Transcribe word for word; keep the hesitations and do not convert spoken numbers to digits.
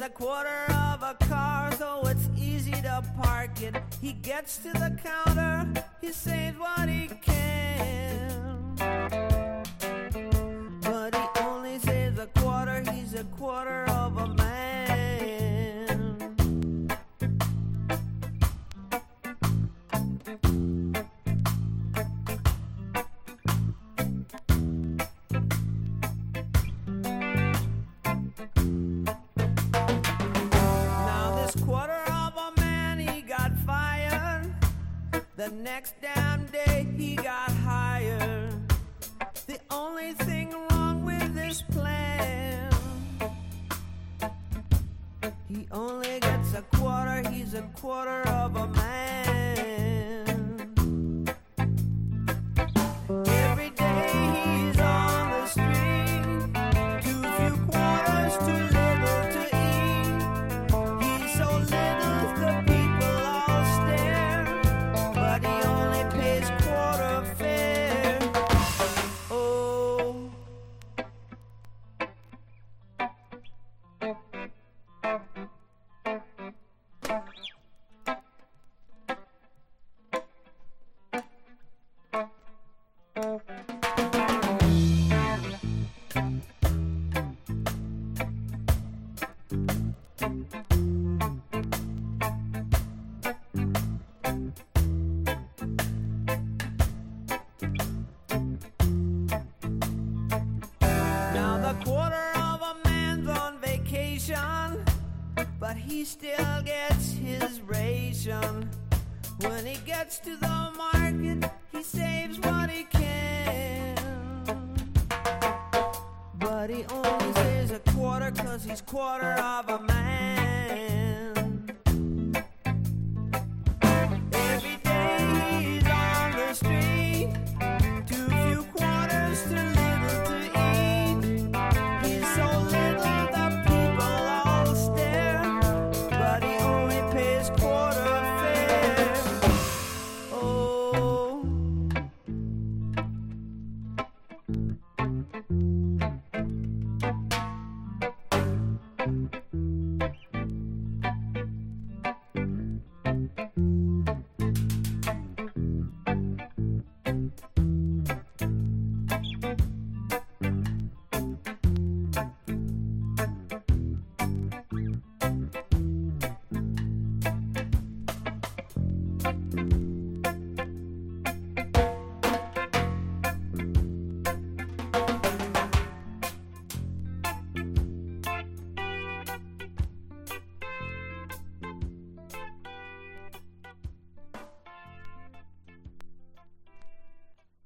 a quarter of a car, so it's easy to park it. He gets to the counter, he saves what he can. But he only saves a quarter, he's a quarter of a man. The next damn day he got hired. The only thing wrong with this plan, he only gets a quarter, he's a quarter of a man. Every day he's on the street, too few quarters, too little to eat. He's so little the people all stare, but he only pays quarter fare. Oh. Now the quarter of a man's on vacation, but he still gets his ration. When he gets to the market, he saves what he can. But he only saves a quarter, cause he's quarter